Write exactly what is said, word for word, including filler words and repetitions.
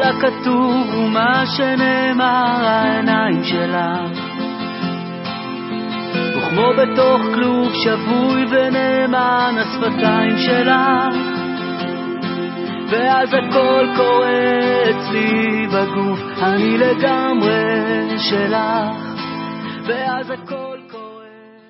הכתוב ומה שנאמר העיניים שלך, וכמו בתוך כלוב שבוי ונאמן השפתיים שלך, ואז הכל קורה אצלי בגוף, אני לגמרי שלך, ואז הכל